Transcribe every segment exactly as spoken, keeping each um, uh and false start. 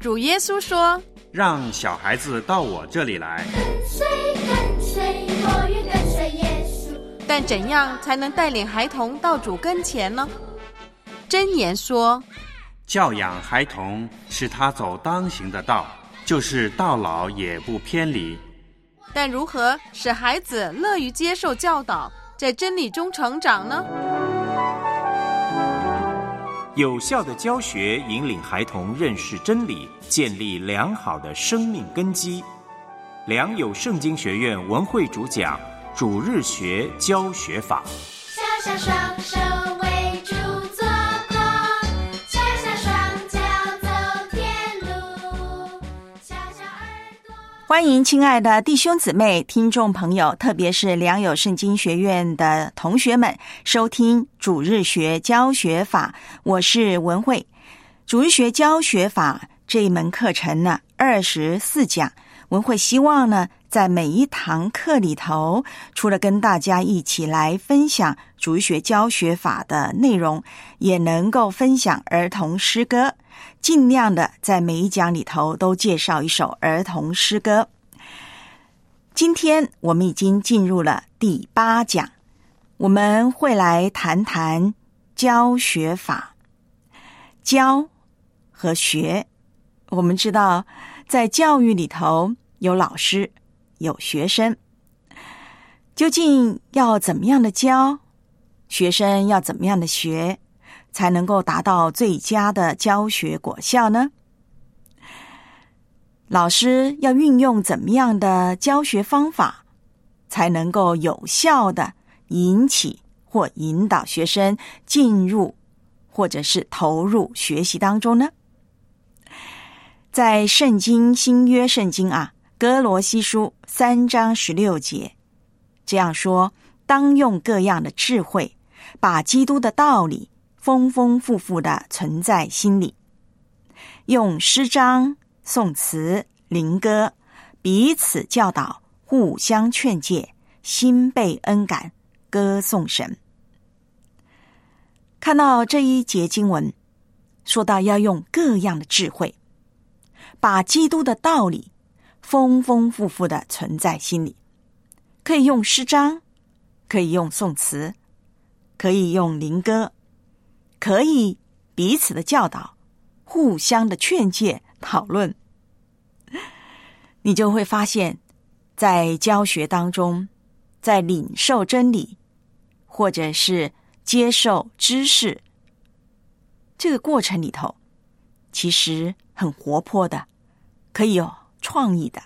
主耶稣说， 让小孩子到我这里来， 跟随跟随我愿跟随耶稣。 但怎样才能带领孩童到主跟前呢？箴言说， 教养孩童，使他走当行的道，就是到老也不偏离。 但如何使孩子乐于接受教导，在真理中成长呢？ 有效的教学引领孩童认识真理，建立良好的生命根基。良友圣经学院文慧主讲主日学教学法。 小小双手为主作工，小小双脚走天路，小小耳朵。 欢迎亲爱的弟兄姊妹、听众朋友，特别是良友圣经学院的同学们，收听主日学教学法。我是文慧。主日学教学法这一门课程呢，二十四讲。文慧希望呢，在每一堂课里头，除了跟大家一起来分享主日学教学法的内容，也能够分享儿童诗歌，尽量的在每一讲里头都介绍一首儿童诗歌。今天我们已经进入了第八讲，我们会来谈谈教学法。教和学，我们知道在教育里头有老师有学生，究竟要怎么样的教，学生要怎么样的学，才能够达到最佳的教学果效呢？老师要运用怎么样的教学方法，才能够有效的引起或引导学生进入或者是投入学习当中呢？在圣经新约圣经啊，哥罗西书三章十六节这样说，当用各样的智慧，把基督的道理丰丰富富的存在心里，用诗章、颂词、灵歌彼此教导，互相劝诫，心被恩感，歌颂神。看到这一节经文，说到要用各样的智慧，把基督的道理丰丰富富的存在心里，可以用诗章，可以用颂词，可以用灵歌，可以彼此的教导，互相的劝诫讨论。你就会发现，在教学当中，在领受真理或者是接受知识这个过程里头，其实很活泼的，可以有创意的。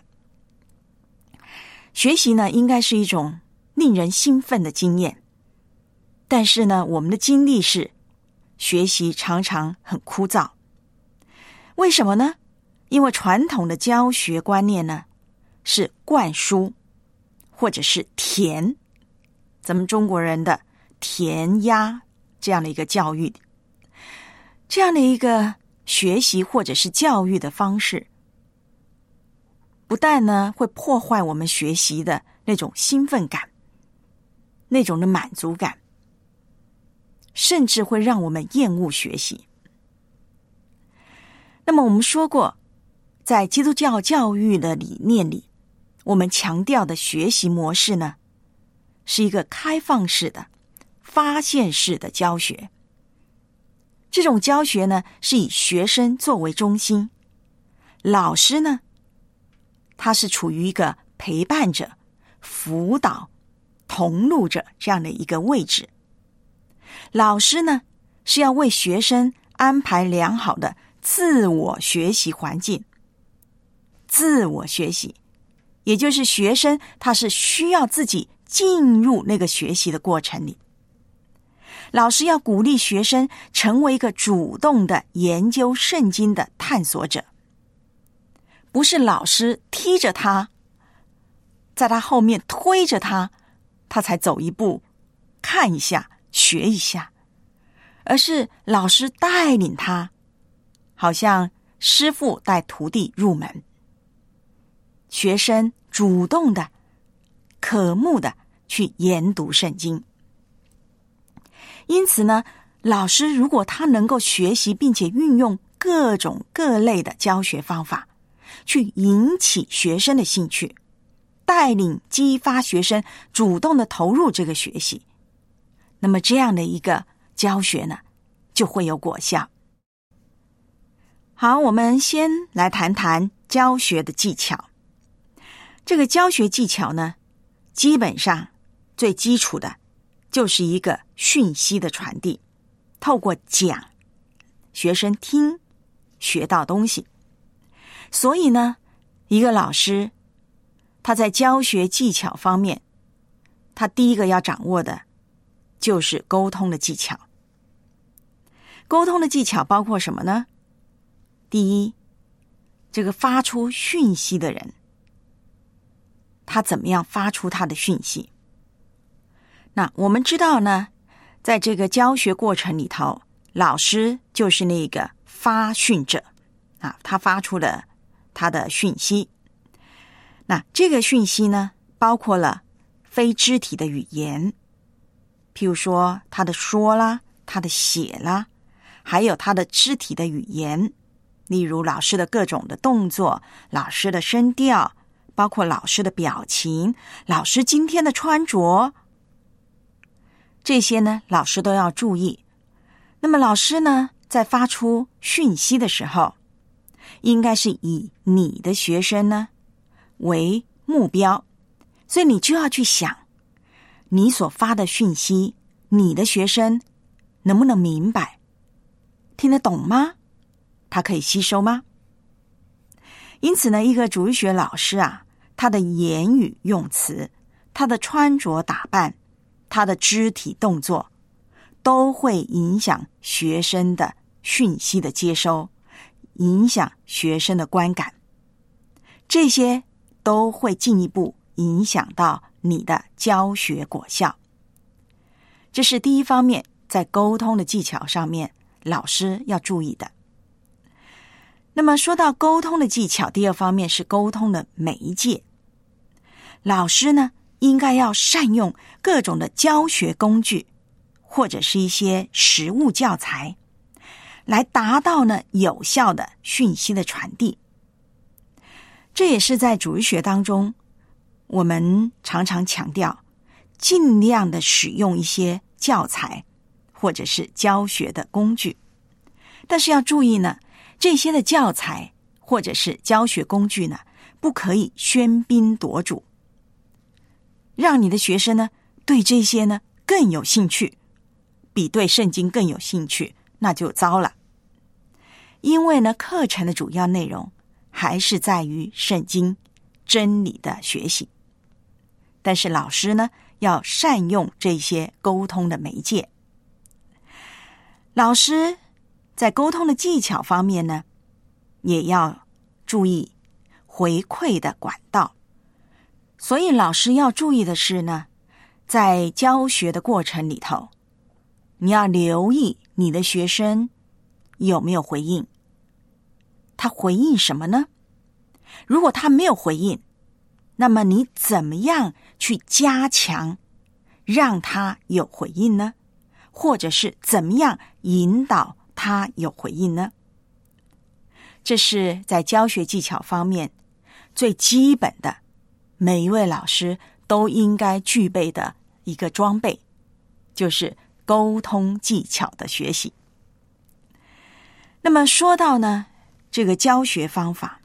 学习呢，应该是一种令人兴奋的经验，但是呢，我们的经历是学习常常很枯燥。为什么呢？因为传统的教学观念呢，是灌输或者是填，咱们中国人的填鸭这样的一个教育，这样的一个学习或者是教育的方式，不但呢会破坏我们学习的那种兴奋感，那种的满足感，甚至会让我们厌恶学习。那么我们说过，在基督教教育的理念里，我们强调的学习模式呢，是一个开放式的、发现式的教学。这种教学呢，是以学生作为中心，老师呢，他是处于一个陪伴者、辅导、同路者这样的一个位置。老师呢，是要为学生安排良好的自我学习环境。自我学习，也就是学生他是需要自己进入那个学习的过程里。老师要鼓励学生成为一个主动的研究圣经的探索者，不是老师踢着他，在他后面推着他，他才走一步，看一下，学一下，而是老师带领他，好像师父带徒弟入门。学生主动的、渴慕的去研读圣经。因此呢，老师如果他能够学习并且运用各种各类的教学方法，去引起学生的兴趣，带领激发学生主动的投入这个学习。那么这样的一个教学呢，就会有果效。好，我们先来谈谈教学的技巧。这个教学技巧呢，基本上最基础的就是一个讯息的传递，透过讲，学生听，学到东西。所以呢，一个老师他在教学技巧方面，他第一个要掌握的就是沟通的技巧。沟通的技巧包括什么呢？第一，这个发出讯息的人，他怎么样发出他的讯息？那我们知道呢，在这个教学过程里头，老师就是那个发讯者啊，他发出了他的讯息。那这个讯息呢，包括了非肢体的语言，譬如说他的说啦，他的写啦，还有他的肢体的语言，例如老师的各种的动作，老师的声调，包括老师的表情，老师今天的穿着，这些呢，老师都要注意。那么老师呢，在发出讯息的时候，应该是以你的学生呢为目标，所以你就要去想，你所发的讯息，你的学生能不能明白，听得懂吗？他可以吸收吗？因此呢，一个主日学老师啊，他的言语用词，他的穿着打扮，他的肢体动作，都会影响学生的讯息的接收，影响学生的观感，这些都会进一步影响到你的教学果效。这是第一方面，在沟通的技巧上面，老师要注意的。那么说到沟通的技巧，第二方面是沟通的媒介。老师呢，应该要善用各种的教学工具，或者是一些实物教材，来达到呢有效的讯息的传递。这也是在主日学当中，我们常常强调，尽量的使用一些教材，或者是教学的工具。但是要注意呢，这些的教材或者是教学工具呢，不可以喧宾夺主，让你的学生呢对这些呢更有兴趣，比对圣经更有兴趣，那就糟了。因为呢，课程的主要内容还是在于圣经真理的学习，但是老师呢要善用这些沟通的媒介。老师在沟通的技巧方面呢，也要注意回馈的管道。所以老师要注意的是呢，在教学的过程里头，你要留意你的学生有没有回应，他回应什么呢？如果他没有回应，那么你怎么样去加强让他有回应呢？或者是怎么样引导他有回应呢？这是在教学技巧方面最基本的，每一位老师都应该具备的一个装备，就是沟通技巧的学习。那么说到呢，这个教学方法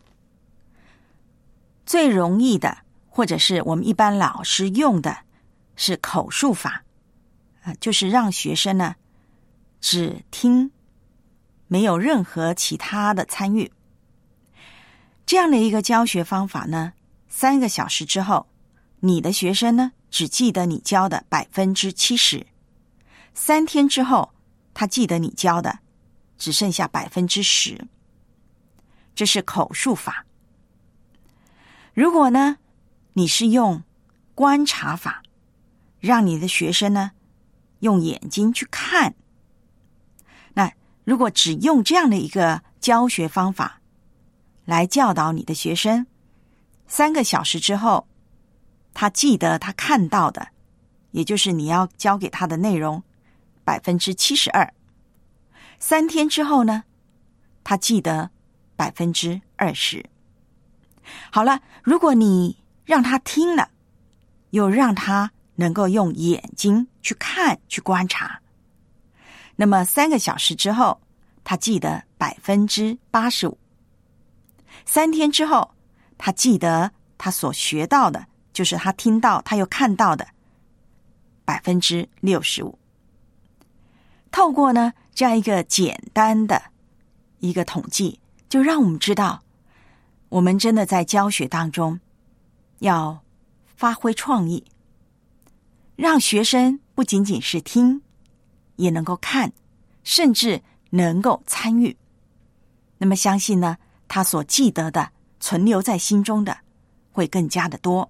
最容易的，或者是我们一般老师用的是口述法，就是让学生呢只听，没有任何其他的参与。这样的一个教学方法呢，三个小时之后，你的学生呢只记得你教的百分之七十，三天之后，他记得你教的只剩下百分之十。这是口述法。如果呢，你是用观察法，让你的学生呢用眼睛去看，那如果只用这样的一个教学方法来教导你的学生，三个小时之后，他记得他看到的，也就是你要教给他的内容百分之七十二。三天之后呢， 他记得百分之二十。好了，如果你让他听了，又让他能够用眼睛去看、去观察，那么三个小时之后，他记得百分之八十五。三天之后，他记得他所学到的，就是他听到他又看到的百分之六十五。透过呢这样一个简单的一个统计，就让我们知道，我们真的在教学当中要发挥创意，让学生不仅仅是听，也能够看，甚至能够参与。那么相信呢，他所记得的、存留在心中的会更加的多。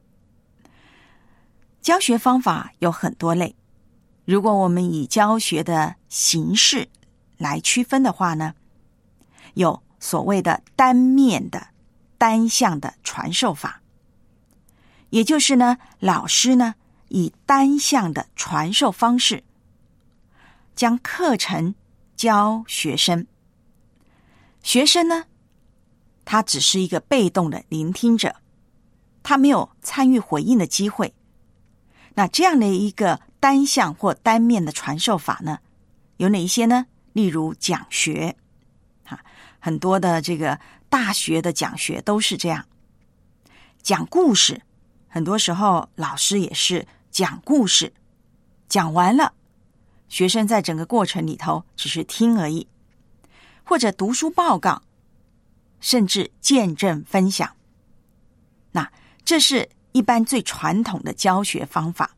教学方法有很多类，如果我们以教学的形式来区分的话呢，有所谓的单面的、单向的传授法，也就是呢，老师呢以单向的传授方式将课程教学生，学生呢他只是一个被动的聆听者，他没有参与回应的机会。那这样的一个单向或单面的传授法呢，有哪一些呢？例如讲学，啊，很多的这个大学的讲学都是这样。讲故事，很多时候老师也是讲故事，讲完了，学生在整个过程里头只是听而已。或者读书报告，甚至见证分享。那这是一般最传统的教学方法。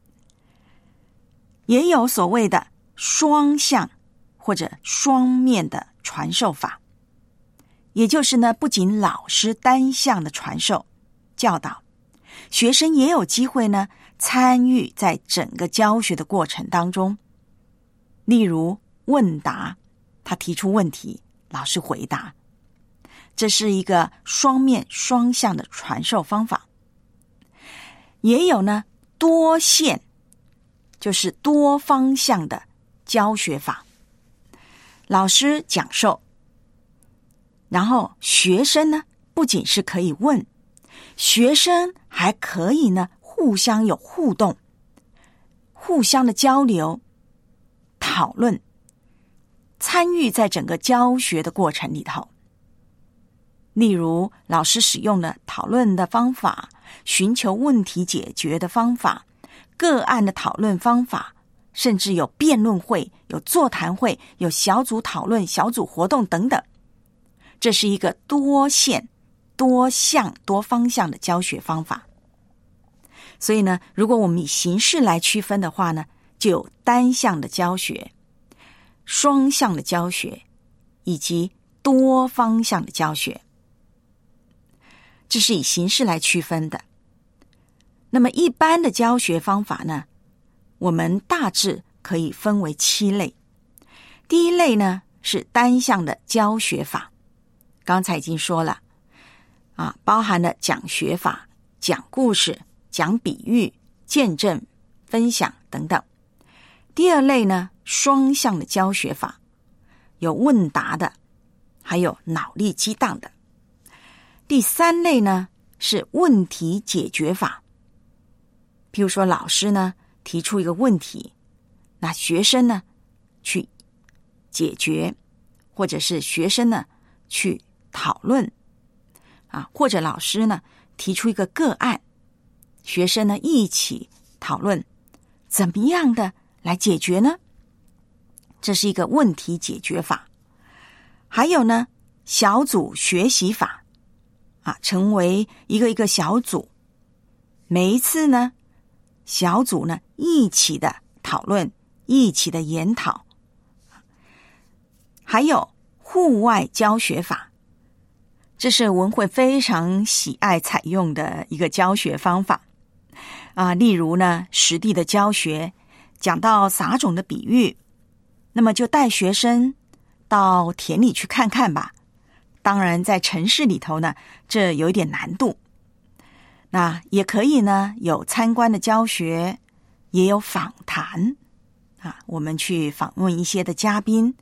也有所谓的双向或者双面的传授法，也就是呢，不仅老师单向的传授教导，学生也有机会呢参与在整个教学的过程当中。例如问答，他提出问题，老师回答，这是一个双面双向的传授方法。也有呢多线，就是多方向的教学法。老师讲授，然后学生呢不仅是可以问，学生还可以呢互相有互动，互相的交流、讨论，参与在整个教学的过程里头。例如老师使用的讨论的方法，寻求问题解决的方法，个案的讨论方法，甚至有辩论会、有座谈会、有小组讨论、小组活动等等。这是一个多线、多向、多方向的教学方法。所以呢，如果我们以形式来区分的话呢，就有单向的教学、双向的教学以及多方向的教学。这是以形式来区分的。那么一般的教学方法呢，我们大致可以分为七类。第一类呢是单向的教学法，刚才已经说了啊，包含了讲学法、讲故事、讲比喻、见证、分享等等。第二类呢，双向的教学法，有问答的，还有脑力激荡的。第三类呢是问题解决法，譬如说老师呢提出一个问题，那学生呢去解决，或者是学生呢去讨论啊，或者老师呢提出一个个案，学生呢一起讨论怎么样的来解决呢？这是一个问题解决法。还有呢小组学习法啊，成为一个一个小组，每一次呢小组呢一起的讨论，一起的研讨。还有户外教学法，这是文慧非常喜爱采用的一个教学方法啊。例如呢实地的教学，讲到撒种的比喻，那么就带学生到田里去看看吧。当然在城市里头呢，这有一点难度。那也可以呢有参观的教学，也有访谈啊，我们去访问一些的嘉宾，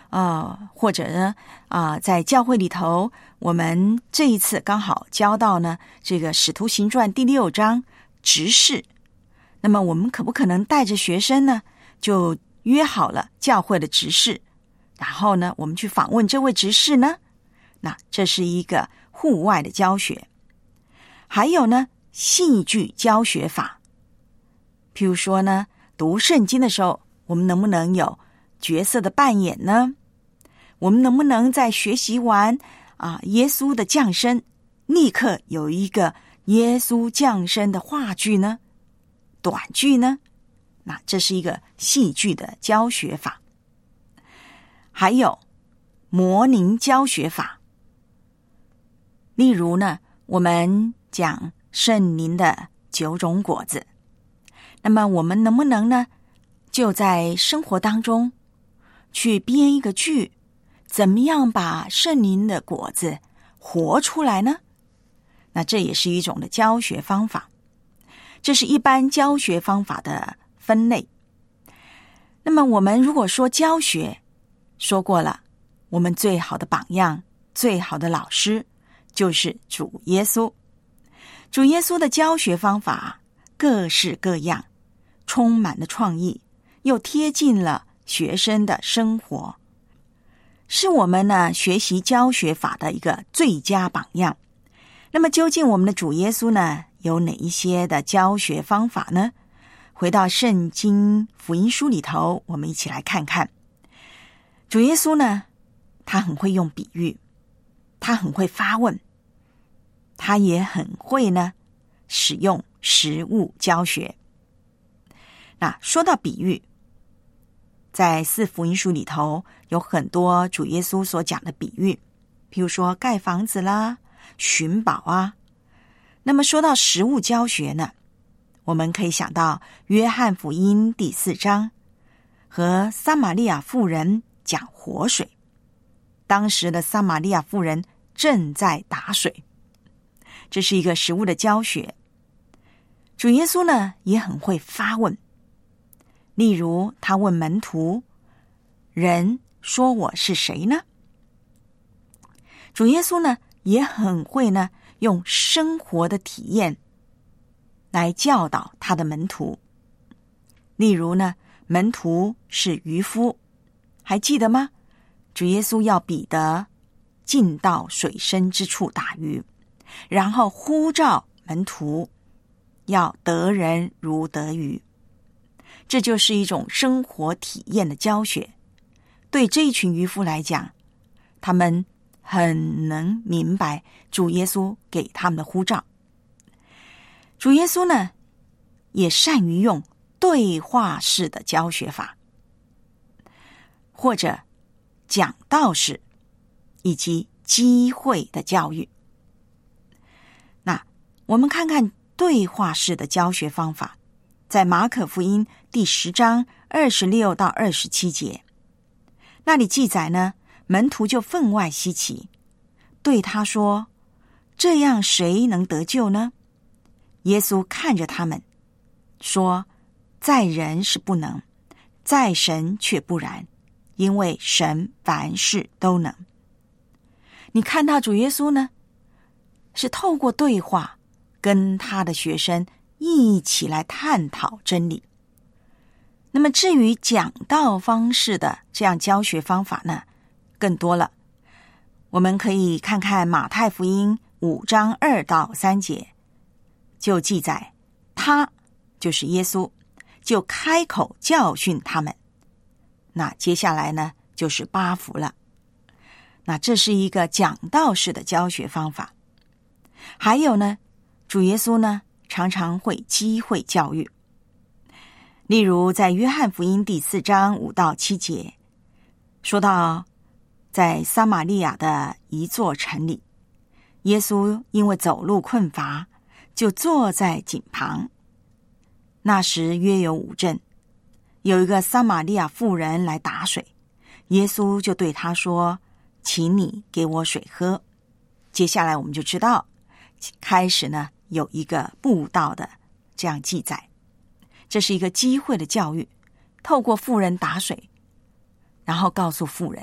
呃，或者呢啊、呃，在教会里头，我们这一次刚好教到呢这个《使徒行传》第六章执事，那么我们可不可能带着学生呢，就约好了教会的执事，然后呢我们去访问这位执事呢？那这是一个户外的教学。还有呢，戏剧教学法，譬如说呢，读圣经的时候，我们能不能有角色的扮演呢？我们能不能在学习完啊耶稣的降生，立刻有一个耶稣降生的话剧呢？短剧呢？那这是一个戏剧的教学法。还有模拟教学法，例如呢，我们讲圣灵的九种果子，那么我们能不能呢，就在生活当中去编一个剧，怎么样把圣灵的果子活出来呢？那这也是一种的教学方法，这是一般教学方法的分类。那么我们如果说教学，说过了，我们最好的榜样，最好的老师就是主耶稣。主耶稣的教学方法各式各样，充满了创意，又贴近了学生的生活，是我们呢学习教学法的一个最佳榜样。那么究竟我们的主耶稣呢有哪一些的教学方法呢？回到圣经福音书里头，我们一起来看看。主耶稣呢，他很会用比喻，他很会发问，他也很会呢使用实物教学。那说到比喻，在四福音书里头有很多主耶稣所讲的比喻，譬如说盖房子啦、寻宝啊。那么说到实物教学呢，我们可以想到约翰福音第四章和撒玛利亚妇人讲活水。当时的撒玛利亚妇人正在打水，这是一个实物的教学。主耶稣呢也很会发问，例如他问门徒，人说我是谁呢？主耶稣呢也很会呢用生活的体验来教导他的门徒。例如呢，门徒是渔夫，还记得吗？主耶稣要彼得进到水深之处打鱼，然后呼召门徒要得人如得鱼。这就是一种生活体验的教学。对这一群渔夫来讲，他们很能明白主耶稣给他们的呼召。主耶稣呢，也善于用对话式的教学法，或者讲道式，以及机会的教育。那我们看看对话式的教学方法，在马可福音第十章二十六到二十七节，那里记载呢，门徒就分外稀奇，对他说：“这样谁能得救呢？”耶稣看着他们说：“在人是不能，在神却不然，因为神凡事都能。”你看到主耶稣呢，是透过对话跟他的学生一起来探讨真理。那么至于讲道方式的这样教学方法呢，更多了。我们可以看看马太福音五章二到三节，就记载他就是耶稣，就开口教训他们。那接下来呢，就是八福了。那这是一个讲道式的教学方法。还有呢，主耶稣呢常常会机会教育。例如在约翰福音第四章五到七节，说到在撒玛利亚的一座城里，耶稣因为走路困乏，就坐在井旁。那时约有午正，有一个撒玛利亚妇人来打水，耶稣就对她说：“请你给我水喝。”接下来我们就知道，开始呢有一个布道的这样记载。这是一个机会的教育，透过妇人打水，然后告诉妇人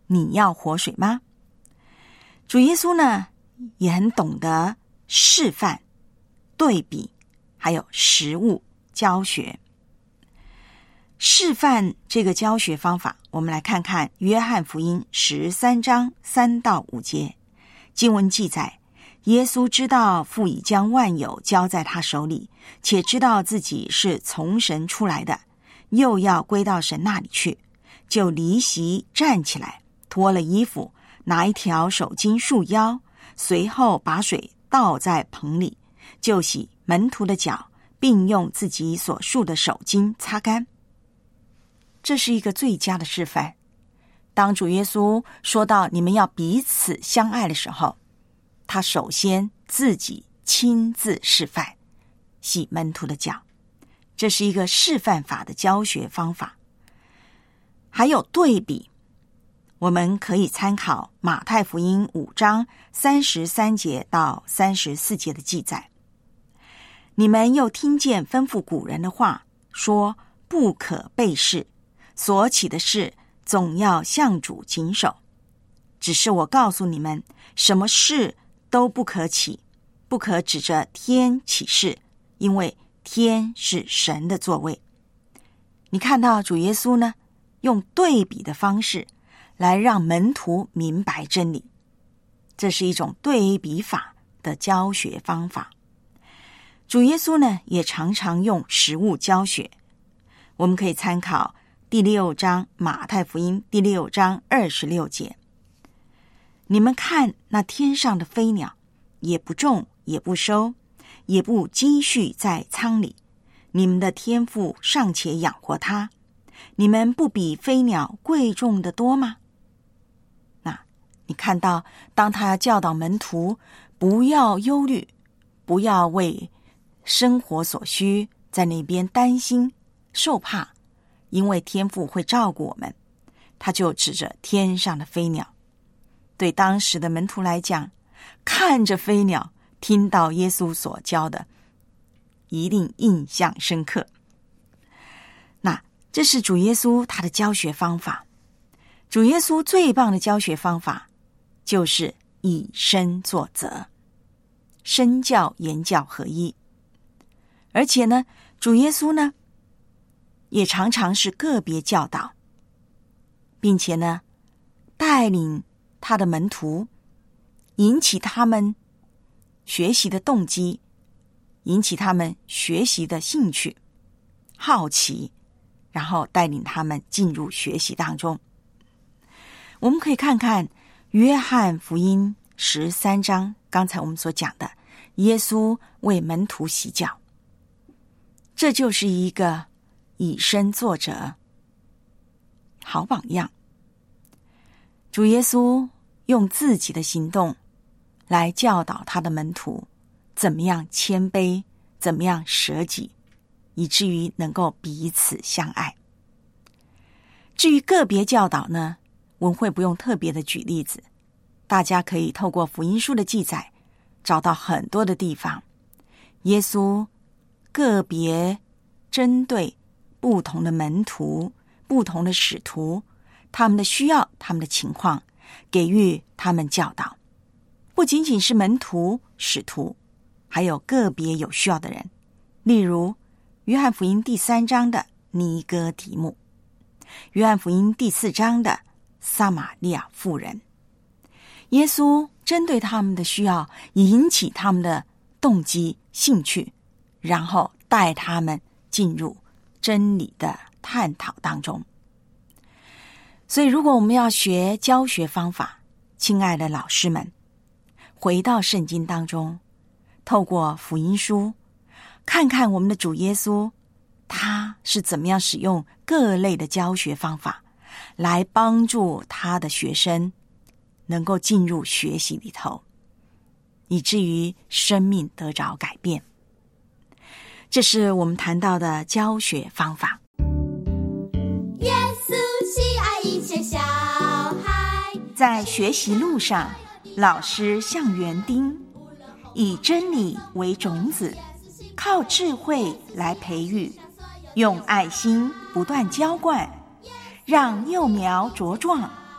你要活水吗？主耶稣呢，也很懂得示范、对比，还有实务教学。示范这个教学方法，我们来看看约翰福音十三章三到五节。经文记载，耶稣知道父已将万有交在他手里，且知道自己是从神出来的，又要归到神那里去，就离席站起来，脱了衣服，拿一条手巾束腰，随后把水倒在盆里，就洗门徒的脚，并用自己所束的手巾擦干。这是一个最佳的示范。当主耶稣说到你们要彼此相爱的时候，他首先自己亲自示范，洗门徒的脚。这是一个示范法的教学方法。还有对比，我们可以参考马太福音五章三十三节到三十四节的记载。你们又听见吩咐古人的话，说不可背誓，所起的事总要向主谨守。只是我告诉你们，什么事都不可起，不可指着天起誓，因为天是神的座位。你看到主耶稣呢，用对比的方式来让门徒明白真理，这是一种对比法的教学方法。主耶稣呢，也常常用实物教学。我们可以参考第六章马太福音第六章二十六节。你们看那天上的飞鸟，也不种也不收，也不积蓄在仓里，你们的天父尚且养活它，你们不比飞鸟贵重的多吗？那你看到当他教导门徒不要忧虑，不要为生活所需在那边担心受怕，因为天父会照顾我们，他就指着天上的飞鸟。对当时的门徒来讲，看着飞鸟，听到耶稣所教的，一定印象深刻。那这是主耶稣他的教学方法。主耶稣最棒的教学方法就是以身作则，身教言教合一。而且呢，主耶稣呢也常常是个别教导，并且呢带领他的门徒，引起他们学习的动机，引起他们学习的兴趣、好奇，然后带领他们进入学习当中。我们可以看看约翰福音十三章，刚才我们所讲的耶稣为门徒洗脚，这就是一个以身作则好榜样。主耶稣用自己的行动来教导他的门徒怎么样谦卑，怎么样舍己，以至于能够彼此相爱。至于个别教导呢，文慧不用特别的举例子，大家可以透过福音书的记载找到很多的地方，耶稣个别针对不同的门徒、不同的使徒，他们的需要、他们的情况，给予他们教导。不仅仅是门徒、使徒，还有个别有需要的人，例如约翰福音第三章的尼哥底母，约翰福音第四章的撒玛利亚妇人。耶稣针对他们的需要，引起他们的动机、兴趣，然后带他们进入真理的探讨当中。所以如果我们要学教学方法，亲爱的老师们，回到圣经当中，透过福音书，看看我们的主耶稣他是怎么样使用各类的教学方法来帮助他的学生能够进入学习里头，以至于生命得着改变。这是我们谈到的教学方法。 耶稣喜爱一切小孩， 在学习路上，老师像园丁，以真理为种子，靠智慧来培育，用爱心不断浇灌，让幼苗茁壮，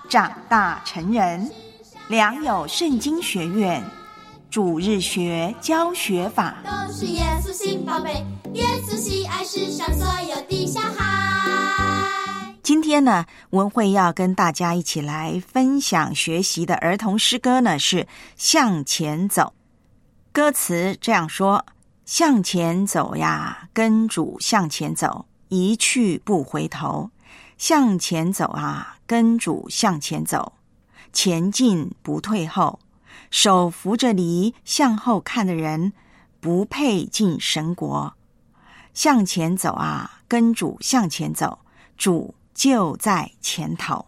长大成人，良友圣经学院主日学教学法。 都是耶稣心宝贝，耶稣喜爱世上所有的小孩。 今天呢，文慧要跟大家一起来分享学习的儿童诗歌呢，是向前走。歌词这样说：向前走呀，跟主向前走，一去不回头。向前走啊，跟主向前走，前进不退后。手扶着犁向后看的人，不配进神国。向前走啊，跟主向前走，主就在前头。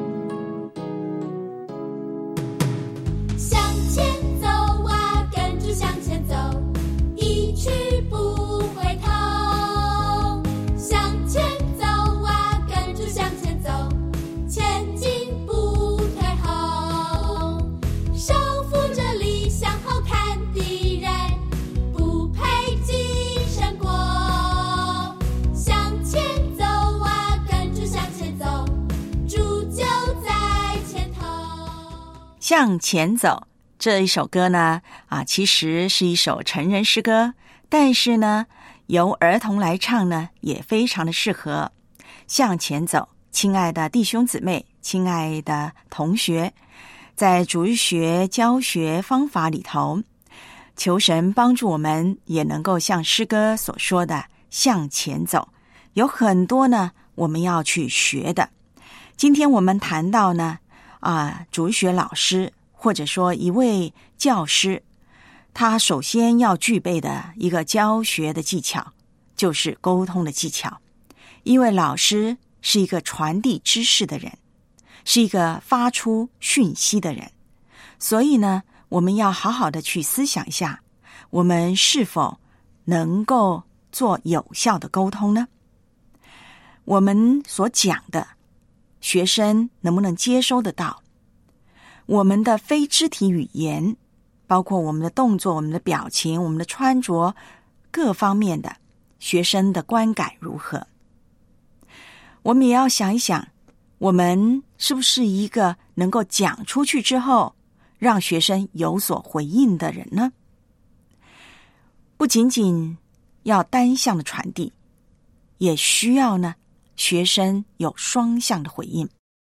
向前走啊，跟着向前走，一去不回头。向前走啊，跟着向前走，前进不退后。手扶着犁向后看的人，不配进神国。向前走啊，跟着向前走，主就在前头。 向前走这一首歌呢，啊，其实是一首成人诗歌，但是呢，由儿童来唱呢，也非常的适合。向前走，亲爱的弟兄姊妹，亲爱的同学，在主日学教学方法里头，求神帮助我们也能够像诗歌所说的向前走，有很多呢我们要去学的。今天我们谈到呢，啊，主日学老师或者说一位教师，他首先要具备的一个教学的技巧，就是沟通的技巧。因为老师是一个传递知识的人，是一个发出讯息的人，所以呢，我们要好好的去思想一下，我们是否能够做有效的沟通呢？我们所讲的，学生能不能接收得到？我们的非肢体语言，包括我们的动作、我们的表情、我们的穿着，各方面的，学生的观感如何？我们也要想一想，我们是不是一个能够讲出去之后，让学生有所回应的人呢？不仅仅要单向的传递，也需要呢，学生有双向的回应。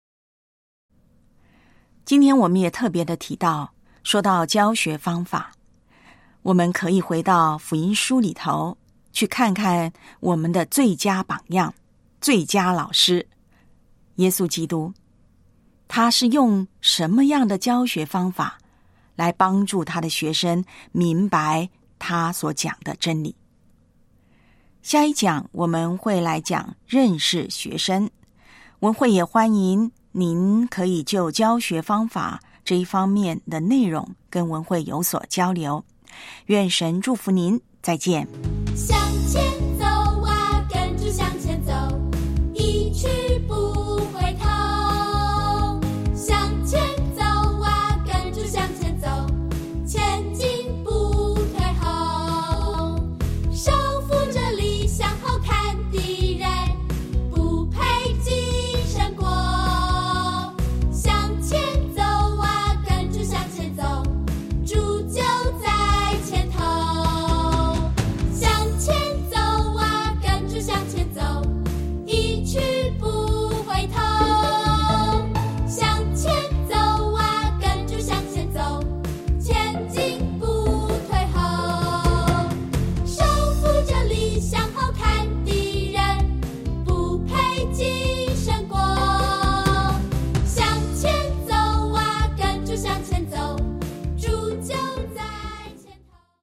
今天我们也特别的提到，说到教学方法，我们可以回到福音书里头，去看看我们的最佳榜样、最佳老师耶稣基督，他是用什么样的教学方法来帮助他的学生明白他所讲的真理。下一讲我们会来讲认识学生，文慧也欢迎您可以就教学方法这一方面的内容跟文慧有所交流。愿神祝福您，再见。